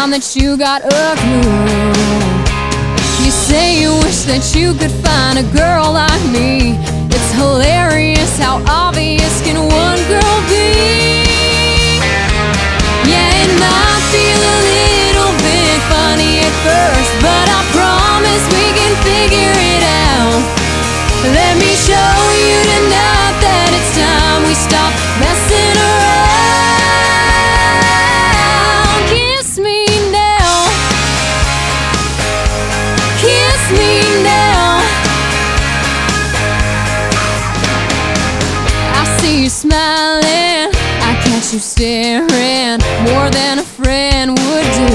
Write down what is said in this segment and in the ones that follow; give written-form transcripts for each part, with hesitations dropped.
down that you got a clue. You say you wish that you could find a girl like me. It's hilarious how obvious can one girl be. Yeah, it might feel a little bit funny at first, but I promise we can figure it out. Let me show you tonight that it's time we stop messing around. Kiss me now. Kiss me now. I see you smiling, I catch you staring, more than a friend would do.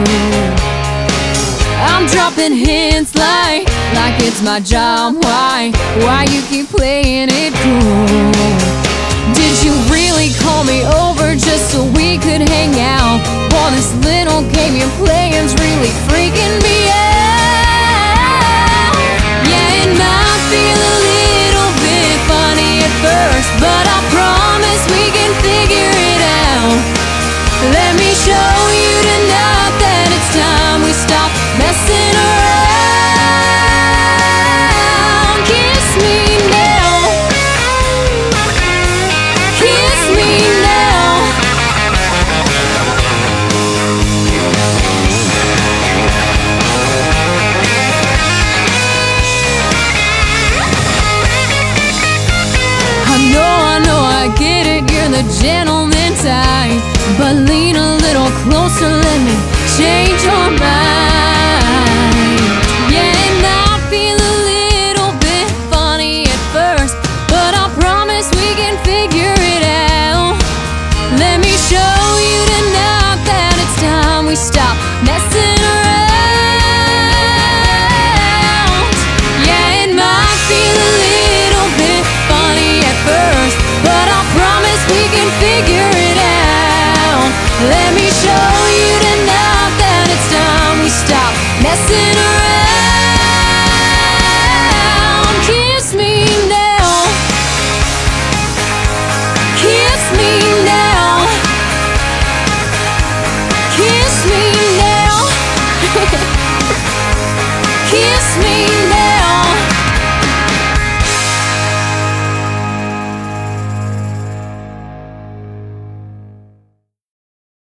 I'm dropping hints like it's my job. Why you keep playing it cool? Did you really call me over just so we could hang out? Boy, this little game you're playing's really freaking me out. Yeah, it might feel a little bit funny at first, but I promise we can figure it out. Let me show you tonight that it's time we stop messing around. Kiss me now. Kiss me now. I know, I get it, you're the gentleman type, but lean a little closer, let me change your mind.